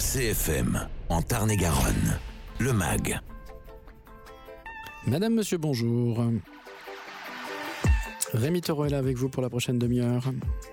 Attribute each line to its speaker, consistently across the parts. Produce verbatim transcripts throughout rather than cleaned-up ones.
Speaker 1: C F M, en Tarn-et-Garonne, le M A G.
Speaker 2: Madame, monsieur, bonjour. Rémi Taureau est là avec vous pour la prochaine demi-heure.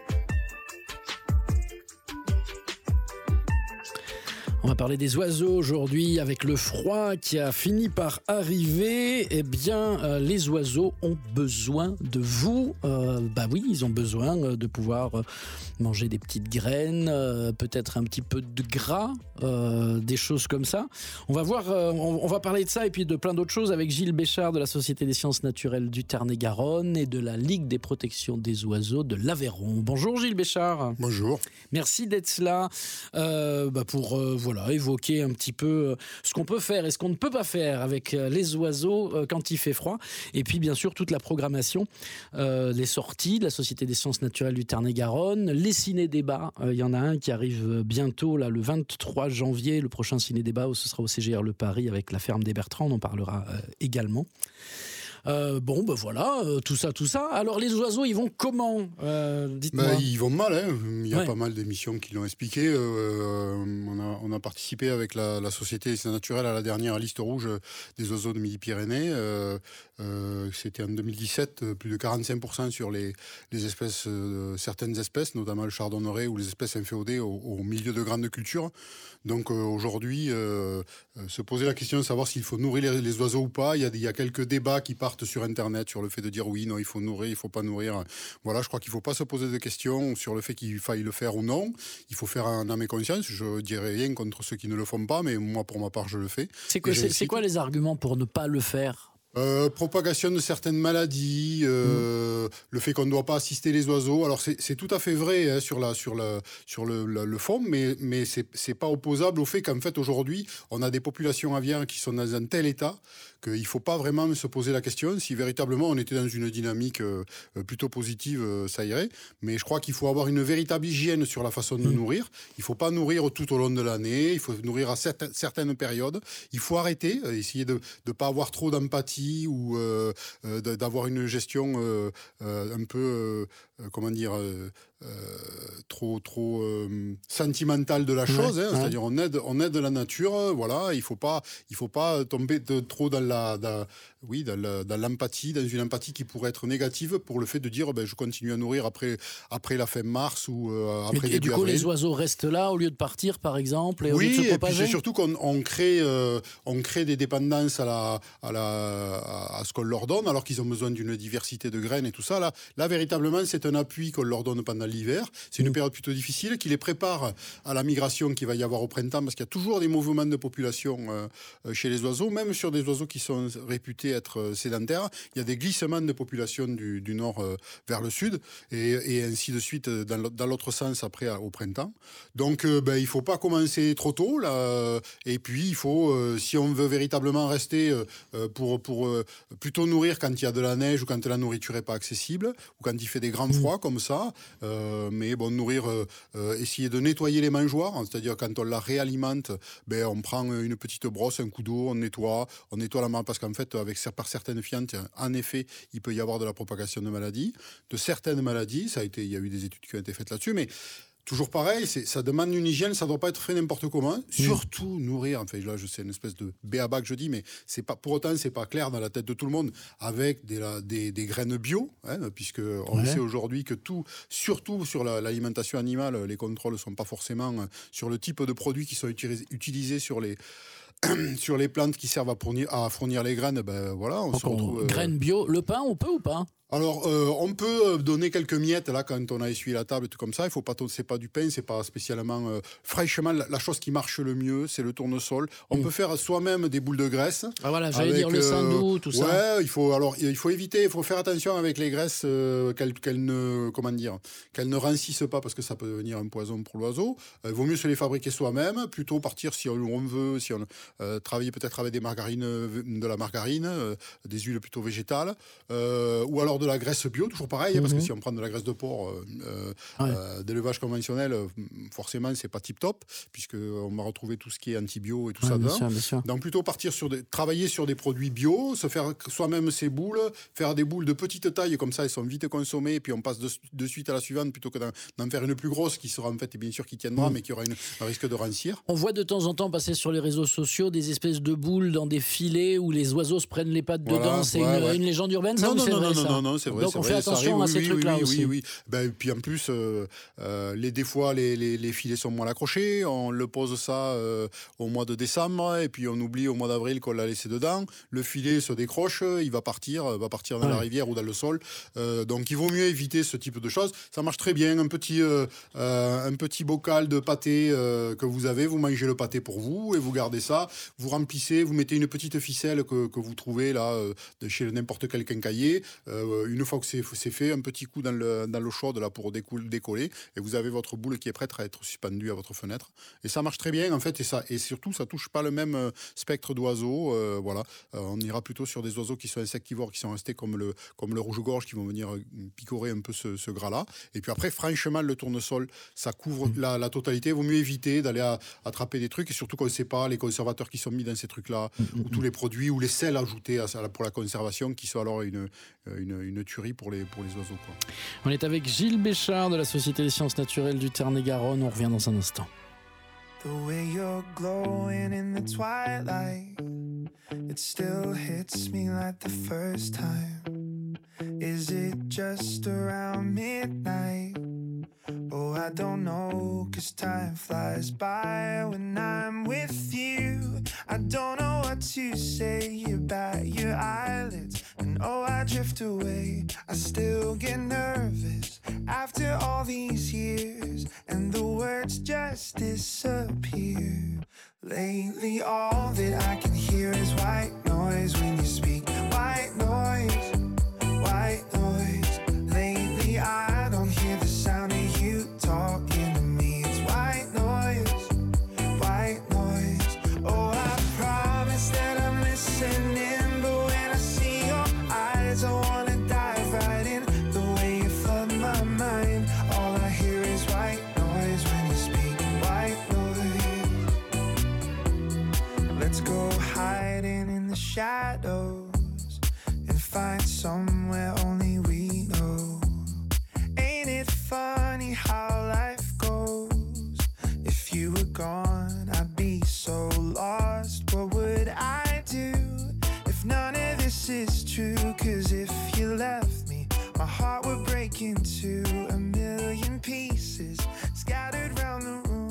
Speaker 2: On va parler des oiseaux aujourd'hui avec le froid qui a fini par arriver. Eh bien, euh, les oiseaux ont besoin de vous. Euh, bah oui, ils ont besoin euh, de pouvoir euh, manger des petites graines, euh, peut-être un petit peu de gras, euh, des choses comme ça. On va voir, euh, on, on va parler de ça et puis de plein d'autres choses avec Gilles Béchard de la Société des sciences naturelles du Tarn-et-Garonne et de la Ligue des protections des oiseaux de l'Aveyron. Bonjour Gilles Béchard.
Speaker 3: Bonjour.
Speaker 2: Merci d'être là euh, bah pour euh, voilà. évoquer un petit peu ce qu'on peut faire et ce qu'on ne peut pas faire avec les oiseaux quand il fait froid. Et puis, bien sûr, toute la programmation, euh, les sorties de la Société des sciences naturelles du Tarn-et-Garonne, les ciné-débats. Il euh, y en a un qui arrive bientôt, là, le vingt-trois janvier, le prochain ciné-débat, ce sera au C G R Le Paris avec la ferme des Bertrands. On en parlera euh, également. Euh, bon, ben voilà, euh, tout ça, tout ça. Alors, les oiseaux, ils vont comment euh, Dites-moi.
Speaker 3: Ben, ils vont mal, hein. Il y a
Speaker 2: ouais.
Speaker 3: pas mal d'émissions qui l'ont expliqué. Euh, on, a, on a participé avec la, la Société des sciences naturelles à la dernière liste rouge des oiseaux de Midi-Pyrénées. Euh, euh, c'était en deux mille dix-sept, plus de quarante-cinq pour cent sur les, les espèces, euh, certaines espèces, notamment le chardonneret ou les espèces inféodées au, au milieu de grandes cultures. Donc euh, aujourd'hui, euh, euh, se poser la question de savoir s'il faut nourrir les, les oiseaux ou pas. Il y a, il y a quelques débats qui partent sur Internet sur le fait de dire oui, non, il faut nourrir, il faut pas nourrir. Voilà, je crois qu'il faut pas se poser de questions sur le fait qu'il faille le faire ou non. Il faut faire un âme et conscience. Je dirais rien contre ceux qui ne le font pas, mais moi, pour ma part, je le fais.
Speaker 2: C'est quoi, c'est, c'est quoi les arguments pour ne pas le faire ?
Speaker 3: Euh, propagation de certaines maladies, euh, mmh. le fait qu'on ne doit pas assister les oiseaux. Alors c'est, c'est tout à fait vrai hein, sur la sur la sur le, le, le fond, mais mais c'est c'est pas opposable au fait qu'en fait aujourd'hui on a des populations aviaires qui sont dans un tel état qu'il faut pas vraiment se poser la question si véritablement on était dans une dynamique euh, plutôt positive, euh, ça irait. Mais je crois qu'il faut avoir une véritable hygiène sur la façon de mmh. nourrir. Il faut pas nourrir tout au long de l'année. Il faut nourrir à certaines certaines périodes. Il faut arrêter, essayer de de pas avoir trop d'empathie ou euh, euh, d'avoir une gestion euh, euh, un peu euh, comment dire euh, euh, trop trop euh, sentimentale de la chose, ouais, hein, ouais. C'est-à-dire on aide on aide la nature, voilà, il faut pas il faut pas tomber de, trop dans la dans, oui dans, la, dans l'empathie, dans une empathie qui pourrait être négative pour le fait de dire ben je continue à nourrir après après la fin mars ou euh, après
Speaker 2: et, et du coup avril. Les oiseaux restent là au lieu de partir par exemple et
Speaker 3: oui,
Speaker 2: au lieu de se propager.
Speaker 3: Et puis c'est surtout qu'on on crée euh, on crée des dépendances à la à la à ce qu'on leur donne, alors qu'ils ont besoin d'une diversité de graines et tout ça. Là, là véritablement, c'est un appui qu'on leur donne pendant l'hiver. C'est une mmh. période plutôt difficile qui les prépare à la migration qu'il va y avoir au printemps, parce qu'il y a toujours des mouvements de population euh, chez les oiseaux, même sur des oiseaux qui sont réputés être sédentaires. Il y a des glissements de population du, du nord euh, vers le sud, et, et ainsi de suite dans, dans l'autre sens après au printemps. Donc, euh, ben, il faut pas commencer trop tôt, là. Et puis, il faut, euh, si on veut véritablement rester euh, pour pour euh, plutôt nourrir quand il y a de la neige ou quand la nourriture est pas accessible ou quand il fait des grands froids comme ça, euh, mais bon, nourrir euh, euh, essayer de nettoyer les mangeoires, hein, c'est-à-dire quand on la réalimente, ben on prend une petite brosse, un coup d'eau, on nettoie on nettoie la mangeoire, parce qu'en fait avec par certaines fientes en effet il peut y avoir de la propagation de maladies, de certaines maladies, ça a été il y a eu des études qui ont été faites là-dessus, mais toujours pareil, c'est, ça demande une hygiène, ça doit pas être fait n'importe comment. Mmh. Surtout nourrir, enfin là je sais une espèce de béaba que je dis, mais c'est pas pour autant c'est pas clair dans la tête de tout le monde avec des des, des graines bio, hein, puisque on ouais. sait aujourd'hui que tout, surtout sur la, l'alimentation animale, les contrôles sont pas forcément sur le type de produits qui sont utilisés, utilisés sur les sur les plantes qui servent à fournir, à fournir les graines. Ben voilà, on
Speaker 2: Donc
Speaker 3: se retrouve. Euh...
Speaker 2: Graines bio, le pain on peut ou pas?
Speaker 3: Alors, euh, on peut donner quelques miettes là quand on a essuyé la table et tout comme ça. Il faut pas, c'est pas du pain, c'est pas spécialement euh, fraîchement. La, la chose qui marche le mieux, c'est le tournesol. On mmh. peut faire soi-même des boules de graisse.
Speaker 2: Ah voilà, j'allais avec, dire le saindoux, tout
Speaker 3: euh,
Speaker 2: ça.
Speaker 3: Ouais, il faut alors, il faut éviter, il faut faire attention avec les graisses euh, qu'elles, qu'elles ne, comment dire, qu'elles ne rancissent pas parce que ça peut devenir un poison pour l'oiseau. Il euh, vaut mieux se les fabriquer soi-même, plutôt partir si on, on veut, si on euh, travailler peut-être avec des margarines, de la margarine, euh, des huiles plutôt végétales, euh, ou alors de de la graisse bio, toujours pareil, mmh. parce que si on prend de la graisse de porc euh, ouais. euh, d'élevage conventionnel, forcément, c'est pas tip-top, puisqu'on va retrouver tout ce qui est antibio et tout ouais, ça dedans. Sûr, bien sûr. Donc, plutôt partir sur des, travailler sur des produits bio, se faire soi-même ses boules, faire des boules de petite taille, comme ça, elles sont vite consommées, et puis on passe de, de suite à la suivante, plutôt que d'en, d'en faire une plus grosse, qui sera en fait, bien sûr, qui tiendra, mmh. mais qui aura une, un risque de rancir.
Speaker 2: On voit de temps en temps passer sur les réseaux sociaux des espèces de boules dans des filets où les oiseaux se prennent les pattes voilà, dedans. C'est ouais, une, ouais. une légende urbaine, ça,
Speaker 3: non,
Speaker 2: ou
Speaker 3: non,
Speaker 2: c'est
Speaker 3: non,
Speaker 2: vrai,
Speaker 3: non,
Speaker 2: ça
Speaker 3: non, non, c'est vrai.
Speaker 2: Donc
Speaker 3: c'est
Speaker 2: on
Speaker 3: vrai,
Speaker 2: fait attention
Speaker 3: arrive,
Speaker 2: à
Speaker 3: oui,
Speaker 2: ces
Speaker 3: oui,
Speaker 2: trucs-là
Speaker 3: oui,
Speaker 2: aussi.
Speaker 3: Oui, oui. Ben, puis en plus, euh, euh, les, des fois, les, les, les filets sont mal accrochés. On le pose ça euh, au mois de décembre et puis on oublie au mois d'avril qu'on l'a laissé dedans. Le filet se décroche, il va partir, va partir dans ouais. la rivière ou dans le sol. Euh, donc il vaut mieux éviter ce type de choses. Ça marche très bien. Un petit, euh, euh, un petit bocal de pâté euh, que vous avez, vous mangez le pâté pour vous et vous gardez ça. Vous remplissez, vous mettez une petite ficelle que, que vous trouvez là euh, de chez n'importe quel quincaillier. Euh, une fois que c'est, c'est fait, un petit coup dans, le, dans l'eau chaude là pour découle, décoller et vous avez votre boule qui est prête à être suspendue à votre fenêtre. Et ça marche très bien en fait et, ça, et surtout ça touche pas le même spectre d'oiseaux. Euh, voilà. Euh, on ira plutôt sur des oiseaux qui sont insectivores, qui sont restés comme le, comme le rouge-gorge, qui vont venir picorer un peu ce, ce gras-là. Et puis après, franchement, le tournesol, ça couvre la, la totalité. Il vaut mieux éviter d'aller à, attraper des trucs et surtout qu'on ne sait pas les conservateurs qui sont mis dans ces trucs-là, mmh, ou tous les produits, ou les sels ajoutés à, à, pour la conservation, qui sont alors une, une, une tuerie pour les, pour les oiseaux, quoi.
Speaker 2: On est avec Gilles Béchard de la Société des sciences naturelles du Tarn-et-Garonne. On revient dans un instant.
Speaker 4: The way you're glowing in the twilight, it still hits me like the first time. Is it just around midnight? Oh, I don't know, 'cause time flies by when I'm with you. I don't know what to say about your eyelids, and oh, I drift away. I still get nervous after all these years, and the words just disappear. Lately, all that I can hear is white noise when you speak. White noise, white noise. Lately, I don't hear the sound of you talking to me. It's white noise, white noise. Oh, I promise that I'm listening, but when I see your eyes, I wanna dive right in. The way you flood my mind, all I hear is white noise when you speak. White noise. Let's go hiding in the shadows and find somewhere only we know. Ain't it funny how life goes? If you were gone, I'd be so lost. What would I do if none of this is true? 'Cause if you left me, my heart would break into a million pieces, scattered round the room.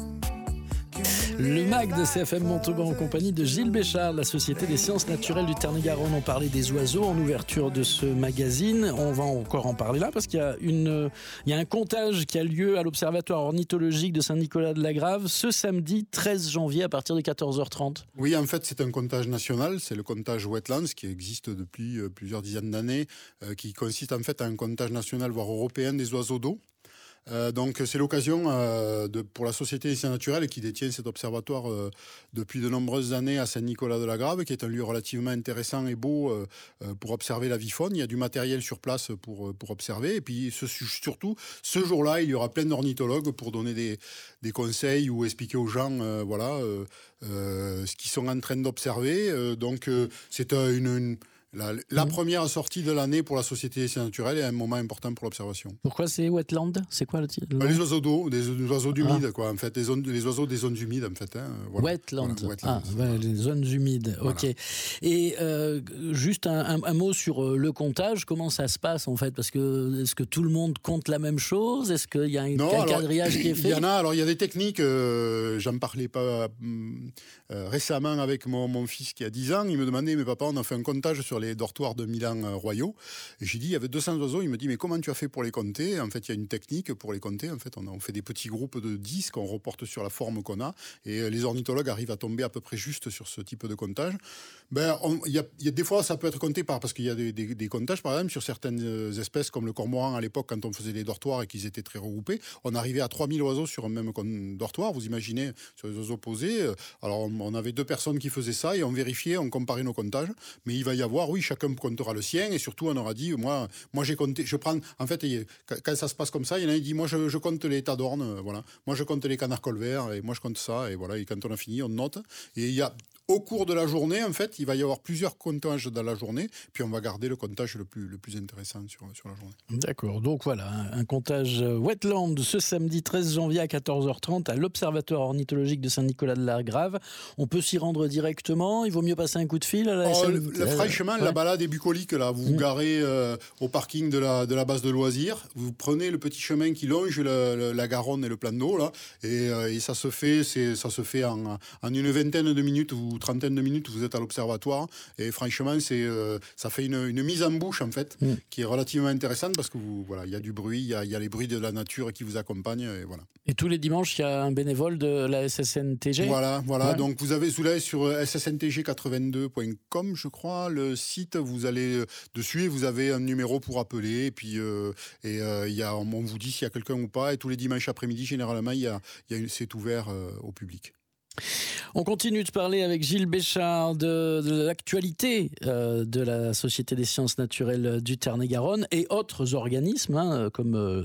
Speaker 2: Le M A G de C F M Montauban en compagnie de Gilles Béchard de la Société des sciences naturelles du Tarn-et-Garonne. On parlait des oiseaux en ouverture de ce magazine. On va encore en parler là parce qu'il y a, une, il y a un comptage qui a lieu à l'Observatoire ornithologique de Saint-Nicolas-de-la-Grave ce samedi treize janvier à partir de quatorze heures trente.
Speaker 3: Oui, en fait, c'est un comptage national. C'est le comptage Wetlands qui existe depuis plusieurs dizaines d'années, euh, qui consiste en fait à un comptage national, voire européen, des oiseaux d'eau. Euh, donc c'est l'occasion euh, de, pour la Société des sciences naturelles qui détient cet observatoire euh, depuis de nombreuses années à Saint-Nicolas-de-la-Grave, qui est un lieu relativement intéressant et beau euh, pour observer la vie faune. Il y a du matériel sur place pour, pour observer. Et puis ce, surtout, ce jour-là, il y aura plein d'ornithologues pour donner des, des conseils ou expliquer aux gens euh, voilà, euh, euh, ce qu'ils sont en train d'observer. Euh, donc euh, c'est une... une La, la mmh. première sortie de l'année pour la Société des sciences naturelles est un moment important pour l'observation.
Speaker 2: Pourquoi c'est wetland? C'est quoi le titre?
Speaker 3: bah, Les oiseaux d'eau, des, des oiseaux humides, ah. quoi, en fait, les, zones, les oiseaux des zones humides, en fait. Hein, voilà.
Speaker 2: Wetland.
Speaker 3: Voilà, wetland.
Speaker 2: Ah, ouais, les zones humides, voilà. Ok. Et euh, juste un, un, un mot sur le comptage, comment ça se passe en fait? Parce que est-ce que tout le monde compte la même chose? Est-ce qu'il y a un, non, un alors, quadrillage qui est fait?
Speaker 3: Il y en a, alors il y a des techniques, euh, j'en parlais pas euh, récemment avec mon, mon fils qui a dix ans, il me demandait, mais papa, on a fait un comptage sur les dortoirs de Milan royaux. Et j'ai dit, il y avait deux cents oiseaux. Il me dit, mais comment tu as fait pour les compter? En fait, il y a une technique pour les compter. En fait, on, a, on fait des petits groupes de dix qu'on reporte sur la forme qu'on a. Et les ornithologues arrivent à tomber à peu près juste sur ce type de comptage. Ben, on, y a, y a, des fois, ça peut être compté par, parce qu'il y a des, des, des comptages, par exemple, sur certaines espèces, comme le cormoran à l'époque, quand on faisait les dortoirs et qu'ils étaient très regroupés, on arrivait à trois mille oiseaux sur un même dortoir. Vous imaginez, sur les oiseaux posés. Alors, on, on avait deux personnes qui faisaient ça et on vérifiait, on comparait nos comptages. Mais il va y avoir soir, oui, chacun comptera le sien, et surtout, on aura dit, moi, moi j'ai compté, je prends, en fait, quand ça se passe comme ça, il y en a qui dit, moi, je, je compte les tas d'ornes, euh, voilà. Moi, je compte les canards colverts, et moi, je compte ça, et voilà. Et quand on a fini, on note. Et il y a, au cours de la journée, en fait, il va y avoir plusieurs comptages dans la journée, puis on va garder le comptage le plus, le plus intéressant sur, sur la journée.
Speaker 2: D'accord, donc voilà, un, un comptage wetland ce samedi treize janvier à quatorze heures trente à l'Observatoire ornithologique de Saint-Nicolas-de-la-Grave. On peut s'y rendre directement, il vaut mieux passer un coup de fil à la
Speaker 3: oh,
Speaker 2: S N...
Speaker 3: le, le, Franchement, ouais. La balade est bucolique, là. Vous vous mmh. garez euh, au parking de la, de la base de loisirs, vous prenez le petit chemin qui longe le, le, la Garonne et le plan d'eau, là, et, euh, et ça se fait, c'est, ça se fait en, en une vingtaine de minutes ou trentaine de minutes, vous êtes à l'observatoire, et franchement, c'est, euh, ça fait une, une mise en bouche, en fait, mmh. qui est relativement intéressante, parce que vous, voilà, il y a du bruit, il y a, il y a les bruits de la nature qui vous accompagnent, et voilà.
Speaker 2: Et tous les dimanches, il y a un bénévole de la S S N T G.
Speaker 3: Voilà, voilà. Ouais. Donc vous avez sous l'œil sur S S N T G quatre-vingt-deux point com, je crois, le site. Vous allez dessus et vous avez un numéro pour appeler. Et puis euh, et euh, il y a, on vous dit s'il y a quelqu'un ou pas. Et tous les dimanches après-midi, généralement, il y a, il y a, c'est ouvert euh, au public.
Speaker 2: On continue de parler avec Gilles Béchard de, de l'actualité euh, de la Société des sciences naturelles du Tarn-et-Garonne et autres organismes hein, comme euh,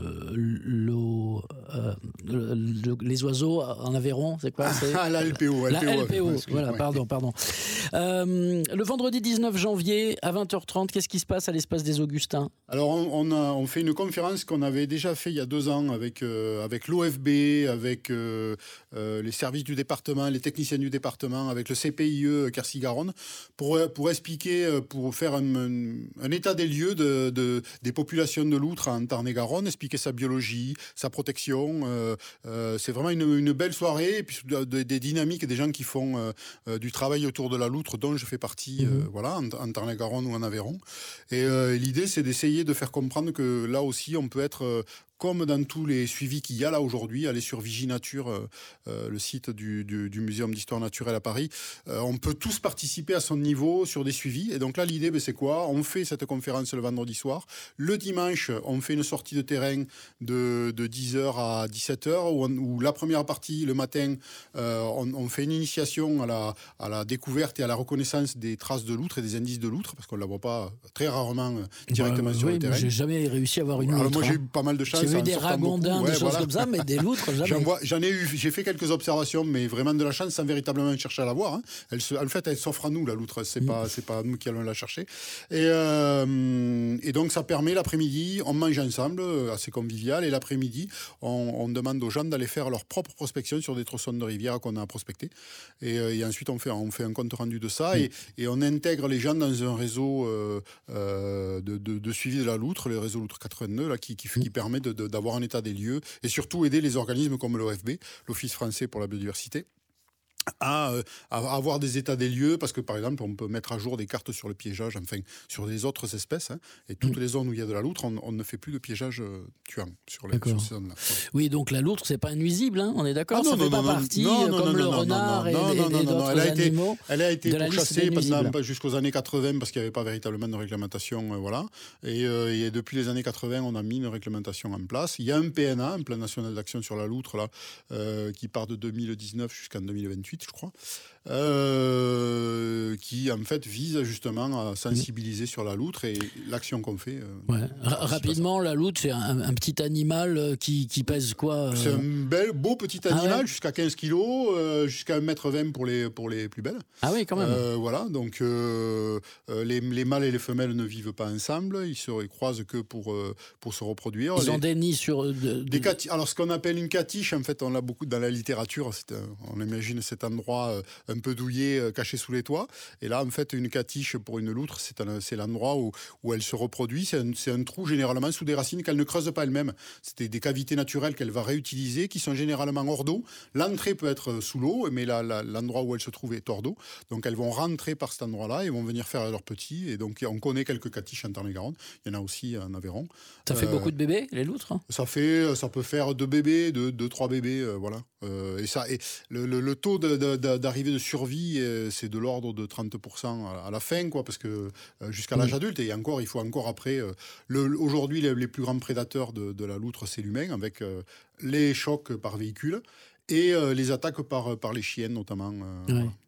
Speaker 2: l'eau, euh, le, le, les oiseaux en Aveyron, c'est quoi c'est
Speaker 3: ah, la L P O.
Speaker 2: La L P O, voilà, pardon, pardon. Euh, le vendredi dix-neuf janvier à vingt heures trente, qu'est-ce qui se passe à l'espace des Augustins ?
Speaker 3: Alors on, on, a, on fait une conférence qu'on avait déjà fait il y a deux ans avec, euh, avec l'O F B, avec euh, euh, les services du département, les techniciens du département, avec le C P I E Quercy-Garonne, pour, pour expliquer, pour faire un, un, un état des lieux de, de, des populations de loutres en Tarn-et-Garonne, expliquer sa biologie, sa protection. Euh, euh, c'est vraiment une, une belle soirée, et puis des, des dynamiques, des gens qui font euh, du travail autour de la loutre, dont je fais partie, mmh. euh, voilà, en, en Tarn-et-Garonne ou en Aveyron. Et euh, l'idée, c'est d'essayer de faire comprendre que là aussi, on peut être... Euh, comme dans tous les suivis qu'il y a là aujourd'hui, aller sur Viginature, euh, euh, le site du, du, du Muséum d'Histoire Naturelle à Paris, euh, on peut tous participer à son niveau sur des suivis. Et donc là, l'idée, ben, c'est quoi ? On fait cette conférence le vendredi soir. Le dimanche, on fait une sortie de terrain de, de dix heures à dix-sept heures, où, on, où la première partie, le matin, euh, on, on fait une initiation à la, à la découverte et à la reconnaissance des traces de loutre et des indices de loutre, parce qu'on ne la voit pas très rarement directement bah, sur
Speaker 2: oui,
Speaker 3: le terrain.
Speaker 2: J'ai jamais réussi à avoir une
Speaker 3: Alors
Speaker 2: loutre.
Speaker 3: Moi, j'ai
Speaker 2: hein.
Speaker 3: eu pas mal de chance.
Speaker 2: J'ai vu des ragondins, ouais, des choses voilà. comme ça, mais des loutres, jamais.
Speaker 3: J'en, vois, j'en ai eu, j'ai fait quelques observations, mais vraiment de la chance sans véritablement chercher à la voir. Hein. Elle se, en fait, elle s'offre à nous, la loutre. C'est, mmh. pas, c'est pas nous qui allons la chercher. Et, euh, et donc, ça permet l'après-midi, on mange ensemble, assez convivial, et l'après-midi, on, on demande aux gens d'aller faire leur propre prospection sur des tronçons de rivière qu'on a prospectés. Et, et ensuite, on fait, on fait un compte rendu de ça, mmh. et, et on intègre les gens dans un réseau euh, euh, de, de, de suivi de la loutre, le réseau Loutre quatre-vingt-deux, là, qui, qui, mmh. qui permet de, de, d'avoir un état des lieux, et surtout aider les organismes comme l'O F B, l'Office français pour la biodiversité, À, à avoir des états des lieux, parce que par exemple on peut mettre à jour des cartes sur le piégeage, enfin sur les autres espèces, hein, et toutes mmh. les zones où il y a de la loutre, on, on ne fait plus de piégeage euh, tuant sur, les, sur ces zones-là.
Speaker 2: Oui, donc la loutre c'est pas nuisible, hein, on est d'accord, ah non, ça
Speaker 3: non,
Speaker 2: fait
Speaker 3: non,
Speaker 2: pas
Speaker 3: non,
Speaker 2: partie
Speaker 3: non, non,
Speaker 2: comme
Speaker 3: non,
Speaker 2: le
Speaker 3: non,
Speaker 2: renard
Speaker 3: non,
Speaker 2: et,
Speaker 3: non,
Speaker 2: et,
Speaker 3: non,
Speaker 2: et
Speaker 3: non,
Speaker 2: d'autres
Speaker 3: elle a été,
Speaker 2: animaux.
Speaker 3: Elle a été pourchassée pendant, jusqu'aux années quatre-vingts parce qu'il n'y avait pas véritablement de réglementation, euh, voilà. Et, euh, et depuis les années quatre-vingts, on a mis une réglementation en place. Il y a un P N A, un plan national d'action sur la loutre, là, euh, qui part de deux mille dix-neuf jusqu'en deux mille vingt-huit, je crois. Euh, qui en fait vise justement à sensibiliser mmh. sur la loutre et l'action qu'on fait. Euh,
Speaker 2: ouais. R- rapidement, la loutre, c'est un, un petit animal qui, qui pèse quoi euh...
Speaker 3: C'est un bel, beau petit animal, ah ouais. jusqu'à quinze kilos, euh, jusqu'à un mètre vingt pour les, pour les plus belles.
Speaker 2: Ah oui, quand même.
Speaker 3: Euh, voilà, donc euh, les, les mâles et les femelles ne vivent pas ensemble, ils se croisent que pour, euh, pour se reproduire.
Speaker 2: Ils
Speaker 3: les,
Speaker 2: ont des nids sur... De, de...
Speaker 3: Des cati- Alors, ce qu'on appelle une catiche, en fait, on l'a beaucoup dans la littérature, c'est un, on imagine cet endroit euh, un peu douillet, euh, caché sous les toits. Et là, en fait, une catiche pour une loutre, c'est, un, c'est l'endroit où, où elle se reproduit. C'est un, c'est un trou généralement sous des racines qu'elle ne creuse pas elle-même. C'est des cavités naturelles qu'elle va réutiliser, qui sont généralement hors d'eau. L'entrée peut être sous l'eau, mais la, la, l'endroit où elle se trouve est hors d'eau. Donc, elles vont rentrer par cet endroit-là et vont venir faire leurs petits. Et donc, on connaît quelques catiches en Tarn-et-Garonne. Il y en a aussi en Aveyron.
Speaker 2: Ça fait euh, beaucoup de bébés, les loutres, hein?
Speaker 3: Ça fait, ça peut faire deux bébés, deux, deux trois bébés, euh, voilà. Euh, et ça, et le, le, le taux de, de, de, d'arrivée de survie, euh, c'est de l'ordre de trente pour cent à, à la fin, quoi, parce que euh, jusqu'à l'âge adulte, et encore, il faut encore après. Euh, le, aujourd'hui, les, les plus grands prédateurs de, de la loutre, c'est l'humain, avec euh, les chocs par véhicule et euh, les attaques par, par les chiennes, notamment. Euh,
Speaker 2: ouais.
Speaker 3: voilà.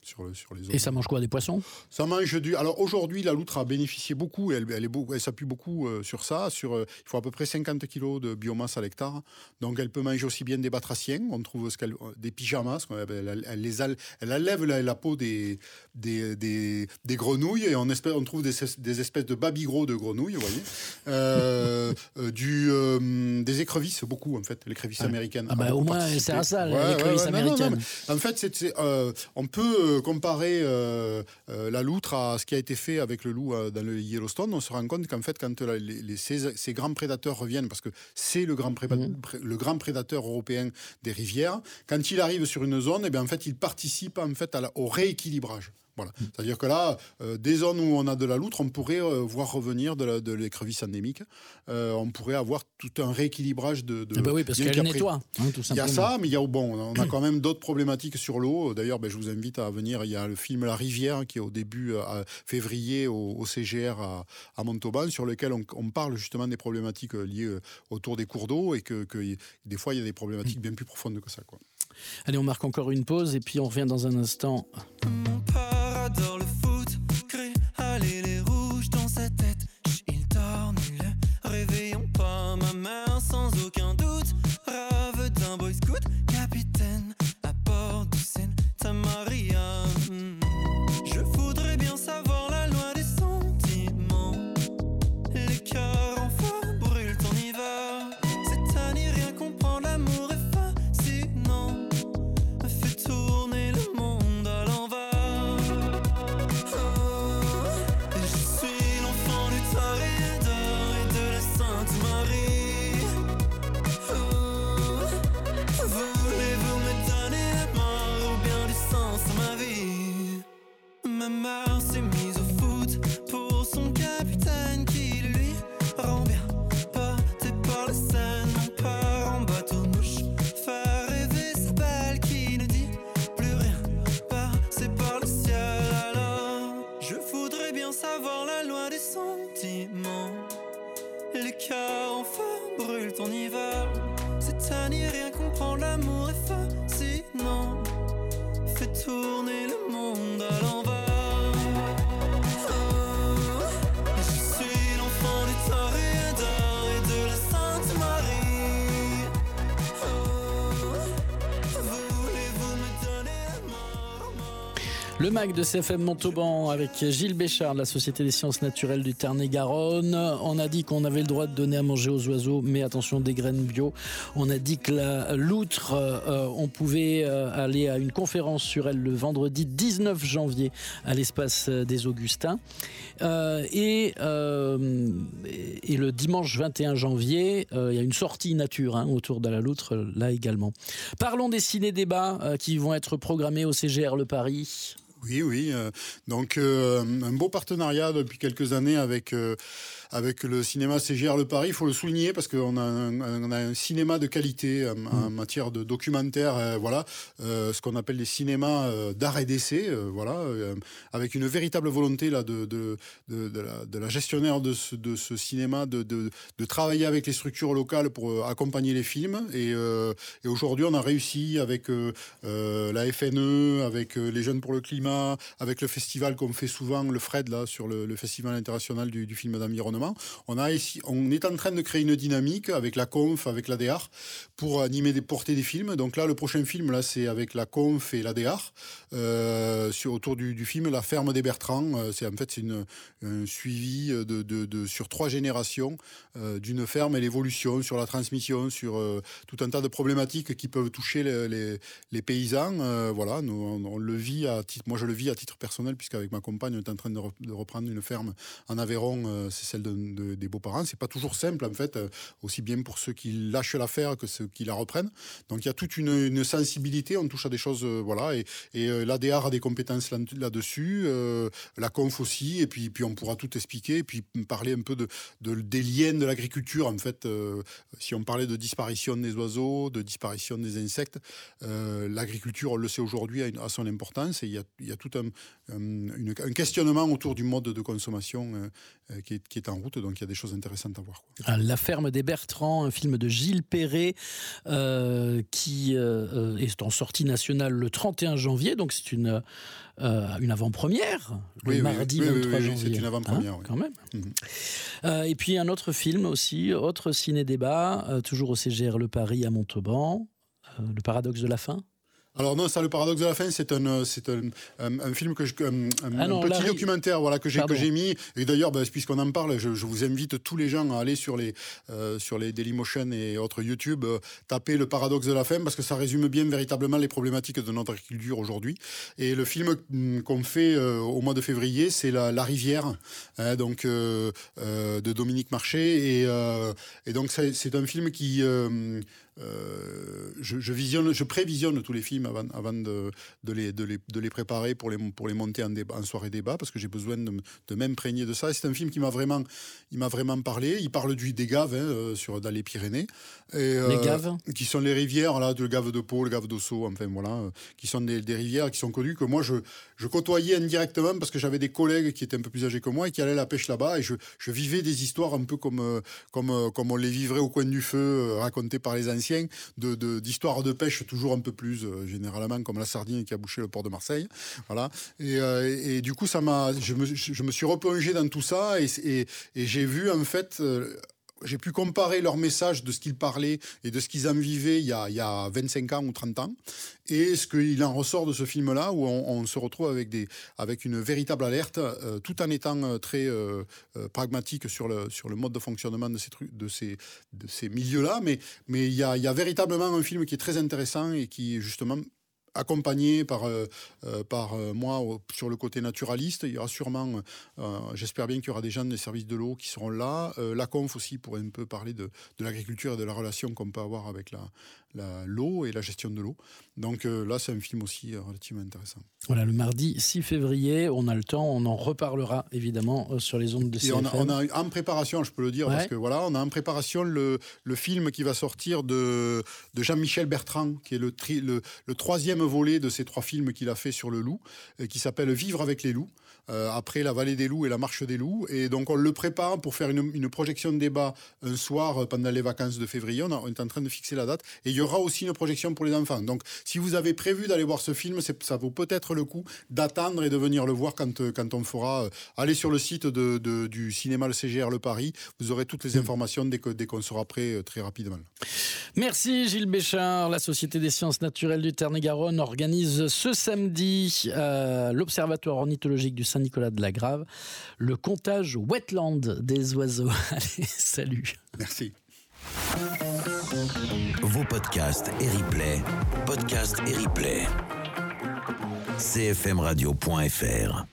Speaker 3: sur, le, sur les zones.
Speaker 2: Et ça mange quoi, des poissons?
Speaker 3: Ça mange du. Alors aujourd'hui, la loutre a bénéficié beaucoup, elle, elle, est beau, elle s'appuie beaucoup euh, sur ça. Sur, euh, il faut à peu près cinquante kilos de biomasse à l'hectare. Donc elle peut manger aussi bien des batraciens, on trouve ce qu'elle, des pyjamas, ce qu'on appelle, elle, elle, les al, elle enlève la, la peau des, des, des, des grenouilles et on, espèce, on trouve des, des espèces de babygros de grenouilles, vous voyez. Euh, euh, du, euh, des écrevisses, beaucoup en fait, l'écrevisse
Speaker 2: ah.
Speaker 3: américaine.
Speaker 2: Ah bah, au moins, elle sert à ça, ouais, l'écrevisse ouais, ouais, américaine. Non, non,
Speaker 3: non, en fait, c'est, c'est, euh, on peut comparer euh, euh, la loutre à ce qui a été fait avec le loup euh, dans le Yellowstone. On se rend compte qu'en fait, quand la, les, les, ces, ces grands prédateurs reviennent, parce que c'est le grand, pré- mmh. pré- le grand prédateur européen des rivières, quand il arrive sur une zone, eh bien, en fait, il participe en fait, à la, au rééquilibrage. Voilà. Mmh. C'est-à-dire que là, euh, des zones où on a de la loutre, on pourrait euh, voir revenir de, la, de l'écrevisse endémique. Euh, on pourrait avoir tout un rééquilibrage de. de
Speaker 2: eh ben oui, parce qu'elle nettoie. Hein, tout
Speaker 3: il y a ça, mais il y a bon, on a quand même d'autres problématiques sur l'eau. D'ailleurs, ben, je vous invite à venir. Il y a le film La Rivière qui est au début à février au, au C G R à, à Montauban, sur lequel on, on parle justement des problématiques liées autour des cours d'eau et que, que des fois il y a des problématiques bien plus profondes que ça, quoi.
Speaker 2: Allez, on marque encore une pause et puis on revient dans un instant.
Speaker 5: Mon père adore le foot, crée allez les rouges dans sa tête. Il dort nul, réveillons pas ma mère sans aucun doute. Rêve d'un boy scout, capitaine à bord du Santa Maria. Je voudrais bien savoir la loi des sentiments. Les cœurs en feu brûlent en hiver. C'est à n'y rien comprendre, l'amour est fascinant. Fait tourner le monde à l'envers. Oh, je suis l'enfant du Toréador et de la Sainte Marie. Oh, voulez-vous me donner la mort ou bien du sens à ma vie? Ma mère s'est mise au foot pour son capitaine qui lui rend bien porté par la Seine. Mon père en bateau mouche fait rêver sa belle qui ne dit plus rien, passé par le ciel. Alors je voudrais bien savoir la loi des sentiments. Les cœurs en feu brûlent en hiver. C'est à n'y rien comprendre, l'amour est fascinant. Fait tourner le monde à l'envers. Oh, je suis l'enfant du Toréador et de la Sainte Marie. Oh, voulez-vous me donner la mort?
Speaker 2: Le MAG de C F M Montauban avec Gilles Béchard de la Société des Sciences Naturelles du Tarn-et-Garonne. On a dit qu'on avait le droit de donner à manger aux oiseaux, mais attention, des graines bio. On a dit que la loutre, euh, on pouvait euh, aller à une conférence sur elle le vendredi dix-neuf janvier à l'espace des Augustins. Euh, et, euh, et le dimanche vingt et un janvier, euh, il y a une sortie nature hein, autour de la loutre, là également. Parlons des ciné-débats euh, qui vont être programmés au C G R Le Paris.
Speaker 3: Oui, oui. Euh, donc, euh, un beau partenariat depuis quelques années avec, euh, avec le cinéma C G R Le Paris. Il faut le souligner parce qu'on a un, on a un cinéma de qualité euh, en mmh. matière de documentaire. Euh, voilà, euh, ce qu'on appelle les cinémas euh, d'art et d'essai. Euh, voilà, euh, avec une véritable volonté là, de, de, de, de, la, de la gestionnaire de ce, de ce cinéma de, de, de travailler avec les structures locales pour euh, accompagner les films. Et, euh, et aujourd'hui, on a réussi avec euh, euh, la F N E, avec euh, les Jeunes pour le Climat, avec le festival qu'on fait souvent, le Fred, là, sur le, le Festival international du, du film d'environnement. On, a ici, on est en train de créer une dynamique avec la Conf, avec l'A D A R, pour animer, des, porter des films. Donc là, le prochain film, là, c'est avec la Conf et l'A D A R, euh, sur, autour du, du film La Ferme des Bertrands. Euh, c'est, en fait, c'est une, un suivi de, de, de, sur trois générations euh, d'une ferme et l'évolution, sur la transmission, sur euh, tout un tas de problématiques qui peuvent toucher les, les, les paysans. Euh, voilà, nous, on, on le vit à titre... Moi, je le vis à titre personnel, puisqu'avec ma compagne, on est en train de, re, de reprendre une ferme en Aveyron, euh, c'est celle de, de, des beaux-parents. C'est pas toujours simple, en fait, euh, aussi bien pour ceux qui lâchent l'affaire que ceux qui la reprennent. Donc, il y a toute une, une sensibilité, on touche à des choses, euh, voilà, et, et euh, l'A D A R a des compétences là, là-dessus, euh, la Conf aussi, et puis, puis on pourra tout expliquer, et puis parler un peu de, de, des liens de l'agriculture, en fait. Euh, si on parlait de disparition des oiseaux, de disparition des insectes, euh, l'agriculture, on le sait aujourd'hui, a, une, a son importance, et il y a, il y a y a tout un, un, une, un questionnement autour du mode de consommation euh, qui, est, qui est en route, donc il y a des choses intéressantes à voir, quoi.
Speaker 2: La ferme des Bertrands, un film de Gilles Perret euh, qui euh, est en sortie nationale le trente et un janvier, donc c'est une, euh, une avant-première, le
Speaker 3: oui,
Speaker 2: mardi
Speaker 3: oui, oui,
Speaker 2: vingt-trois
Speaker 3: oui, oui,
Speaker 2: janvier.
Speaker 3: c'est une avant-première,
Speaker 2: Hein,
Speaker 3: oui.
Speaker 2: quand même.
Speaker 3: Mmh.
Speaker 2: Euh, et puis un autre film aussi, autre ciné-débat, euh, toujours au C G R Le Paris à Montauban, euh, Le paradoxe de la fin.
Speaker 3: Alors non, ça, le paradoxe de la fin, c'est un, c'est un, un, un film que je, un, un,
Speaker 2: ah non,
Speaker 3: un petit
Speaker 2: Larry...
Speaker 3: documentaire, voilà, que j'ai
Speaker 2: Pardon.
Speaker 3: que j'ai mis. Et d'ailleurs, ben, puisqu'on en parle, je, je vous invite tous les gens à aller sur les euh, sur les Dailymotion et autres YouTube, euh, taper le paradoxe de la fin, parce que ça résume bien véritablement les problématiques de notre agriculture aujourd'hui. Et le film qu'on fait euh, au mois de février, c'est la, la rivière, hein, donc euh, euh, de Dominique Marché. Et, euh, et donc c'est, c'est un film qui euh, Euh, je, je visionne, je prévisionne tous les films avant, avant de, de, les, de, les, de les préparer pour les, pour les monter en, débat, en soirée débat, parce que j'ai besoin de, de m'imprégner de ça. Et c'est un film qui m'a vraiment, il m'a vraiment parlé. Il parle du, des gaves hein, sur, dans les Pyrénées. Et,
Speaker 2: les
Speaker 3: euh,
Speaker 2: gaves
Speaker 3: qui sont les rivières, là, de Gave de Pau, le Gave d'Ossau, enfin voilà, euh, qui sont des, des rivières qui sont connues, que moi je, je côtoyais indirectement parce que j'avais des collègues qui étaient un peu plus âgés que moi et qui allaient à la pêche là-bas. Et je, je vivais des histoires un peu comme, comme, comme on les vivrait au coin du feu, racontées par les anciens, de, de, d'histoires de pêche toujours un peu plus euh, généralement comme la sardine qui a bouché le port de Marseille, voilà. Et, euh, et, et du coup ça m'a, je me, je me suis replongé dans tout ça et, et, et j'ai vu en fait, euh, j'ai pu comparer leurs messages de ce qu'ils parlaient et de ce qu'ils en vivaient il y a, il y a vingt-cinq ans ou trente ans et ce qu'il en ressort de ce film-là où on, on se retrouve avec, des, avec une véritable alerte euh, tout en étant très euh, euh, pragmatique sur le, sur le mode de fonctionnement de ces, trucs, de ces, de ces milieux-là. Mais, mais il y a, il y a véritablement un film qui est très intéressant et qui justement accompagné par, euh, par euh, moi sur le côté naturaliste. Il y aura sûrement, euh, j'espère bien qu'il y aura des gens des services de l'eau qui seront là. Euh, la conf aussi pour un peu parler de, de l'agriculture et de la relation qu'on peut avoir avec la, la, l'eau et la gestion de l'eau. Donc euh, là, c'est un film aussi euh, relativement intéressant.
Speaker 2: Voilà, le mardi six février, on a le temps, on en reparlera évidemment euh, sur les ondes de C F M.
Speaker 3: Et on a, on a en préparation, je peux le dire,
Speaker 2: ouais.
Speaker 3: parce que voilà, on a en préparation le, le film qui va sortir de, de Jean-Michel Bertrand, qui est le, tri, le, le troisième volet de ces trois films qu'il a fait sur le loup, et qui s'appelle Vivre avec les loups, euh, après La Vallée des loups et La Marche des loups. Et donc on le prépare pour faire une, une projection de débat un soir pendant les vacances de février. On, a, on est en train de fixer la date. Et il y aura aussi une projection pour les enfants. Donc si vous avez prévu d'aller voir ce film, c'est, ça vaut peut-être le coup d'attendre et de venir le voir quand, quand on fera. Euh, allez sur le site de, de, du cinéma le C G R Le Paris. Vous aurez toutes les informations dès, que, dès qu'on sera prêt euh, très rapidement.
Speaker 2: Merci Gilles Béchard. La Société des sciences naturelles du Tarn-et-Garonne organise ce samedi euh, l'Observatoire ornithologique du Saint-Nicolas-de-la-Grave, le comptage wetland des oiseaux. Allez, salut.
Speaker 3: Merci.
Speaker 1: Vos podcasts et replays, podcasts et replays. c f m radio point f r